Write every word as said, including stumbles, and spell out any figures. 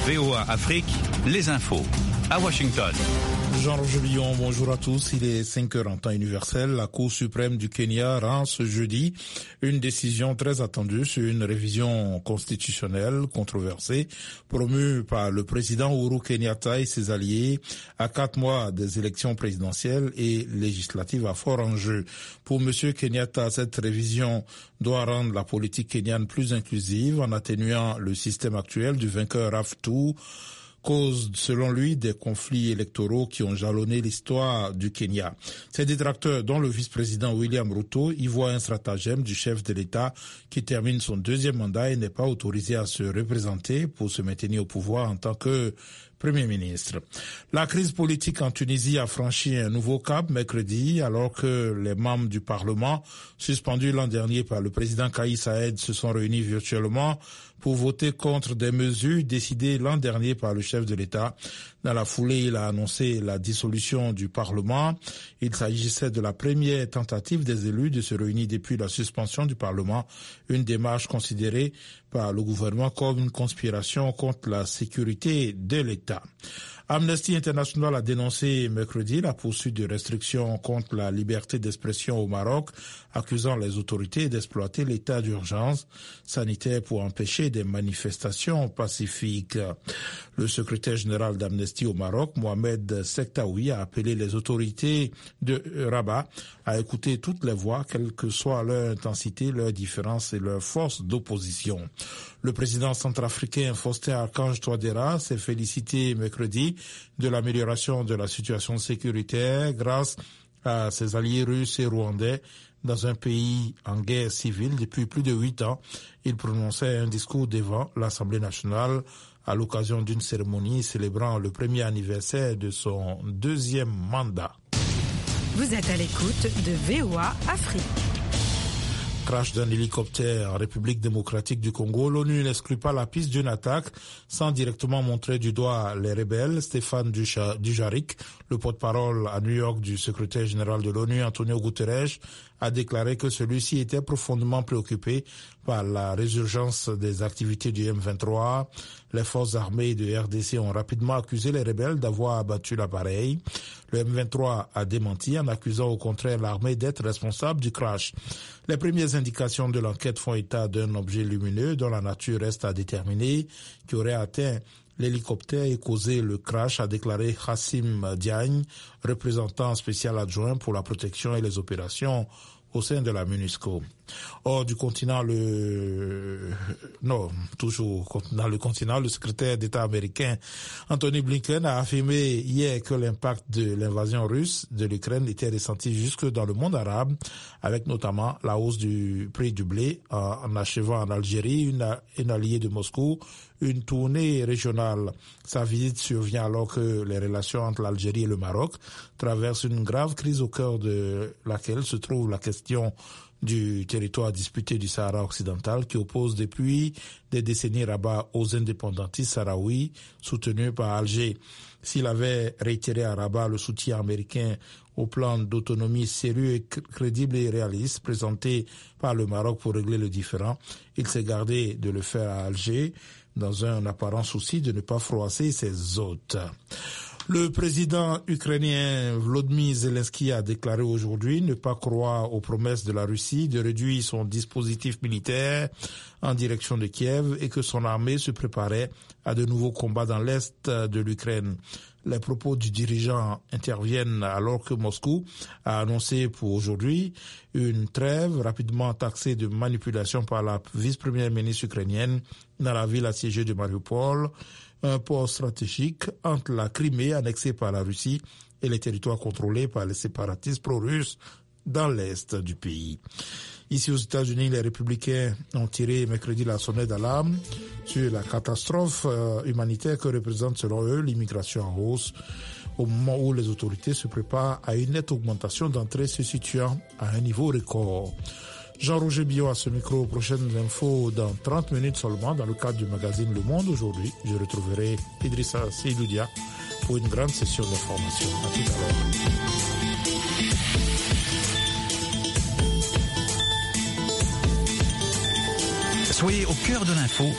V O A Afrique, les infos. À Washington. Jean-Roger Billon, bonjour à tous. Il est cinq heures en temps universel. La Cour suprême du Kenya rend ce jeudi une décision très attendue sur une révision constitutionnelle controversée promue par le président Uhuru Kenyatta et ses alliés à quatre mois des élections présidentielles et législatives à fort enjeu. Pour M. Kenyatta, cette révision doit rendre la politique kenyane plus inclusive en atténuant le système actuel du vainqueur after cause, selon lui, des conflits électoraux qui ont jalonné l'histoire du Kenya. Ses détracteurs, dont le vice-président William Ruto, y voient un stratagème du chef de l'État qui termine son deuxième mandat et n'est pas autorisé à se représenter pour se maintenir au pouvoir en tant que Premier ministre. La crise politique en Tunisie a franchi un nouveau cap mercredi alors que les membres du Parlement, suspendus l'an dernier par le président Kais Saied, se sont réunis virtuellement pour voter contre des mesures décidées l'an dernier par le chef de l'État. Dans la foulée, il a annoncé la dissolution du Parlement. Il s'agissait de la première tentative des élus de se réunir depuis la suspension du Parlement, une démarche considérée par le gouvernement comme une conspiration contre la sécurité de l'État. Amnesty International a dénoncé mercredi la poursuite de restrictions contre la liberté d'expression au Maroc, accusant les autorités d'exploiter l'état d'urgence sanitaire pour empêcher des manifestations pacifiques. Le secrétaire général d'Amnesty au Maroc, Mohamed Sektaoui, a appelé les autorités de Rabat à écouter toutes les voix, quelle que soit leur intensité, leur différence et leur force d'opposition. Le président centrafricain Faustin Archange Touadéra s'est félicité mercredi de l'amélioration de la situation sécuritaire grâce à ses alliés russes et rwandais dans un pays en guerre civile depuis plus de huit ans. Il prononçait un discours devant l'Assemblée nationale à l'occasion d'une cérémonie célébrant le premier anniversaire de son deuxième mandat. Vous êtes à l'écoute de V O A Afrique. Crash d'un hélicoptère en République démocratique du Congo, l'ONU n'exclut pas la piste d'une attaque sans directement montrer du doigt les rebelles. Stéphane Dujarric, le porte-parole à New York du secrétaire général de l'ONU, Antonio Guterres, a déclaré que celui-ci était profondément préoccupé par la résurgence des activités du M vingt-trois. Les forces armées de R D C ont rapidement accusé les rebelles d'avoir abattu l'appareil. Le M vingt-trois a démenti en accusant au contraire l'armée d'être responsable du crash. Les premières indications de l'enquête font état d'un objet lumineux dont la nature reste à déterminer qui aurait atteint l'hélicoptère et causé le crash, a déclaré Hassim Diagne, représentant spécial adjoint pour la protection et les opérations au sein de la MONUSCO. Hors du continent, le non, toujours dans le continent, le secrétaire d'État américain Anthony Blinken a affirmé hier que l'impact de l'invasion russe de l'Ukraine était ressenti jusque dans le monde arabe, avec notamment la hausse du prix du blé en achevant en Algérie, une, une alliée de Moscou, une tournée régionale. Sa visite survient alors que les relations entre l'Algérie et le Maroc traversent une grave crise au cœur de laquelle se trouve la question du territoire disputé du Sahara occidental qui oppose depuis des décennies Rabat aux indépendantistes sahraouis soutenus par Alger. S'il avait réitéré à Rabat le soutien américain au plan d'autonomie sérieux et crédible et réaliste présenté par le Maroc pour régler le différend, il s'est gardé de le faire à Alger dans un apparent souci de ne pas froisser ses hôtes. Le président ukrainien Volodymyr Zelensky a déclaré aujourd'hui ne pas croire aux promesses de la Russie de réduire son dispositif militaire en direction de Kiev et que son armée se préparait à de nouveaux combats dans l'est de l'Ukraine. Les propos du dirigeant interviennent alors que Moscou a annoncé pour aujourd'hui une trêve rapidement taxée de manipulation par la vice-première ministre ukrainienne dans la ville assiégée de Mariupol, un port stratégique entre la Crimée annexée par la Russie et les territoires contrôlés par les séparatistes pro-russes dans l'est du pays. Ici aux États-Unis, les républicains ont tiré mercredi la sonnette d'alarme sur la catastrophe humanitaire que représente selon eux l'immigration en hausse au moment où les autorités se préparent à une nette augmentation d'entrées se situant à un niveau record. Jean-Roger Billon à ce micro. Prochaines infos dans trente minutes seulement dans le cadre du magazine Le Monde. Aujourd'hui, je retrouverai Idrissa Seydoudia pour une grande session d'information. À tout à l'heure. Soyez au cœur de l'info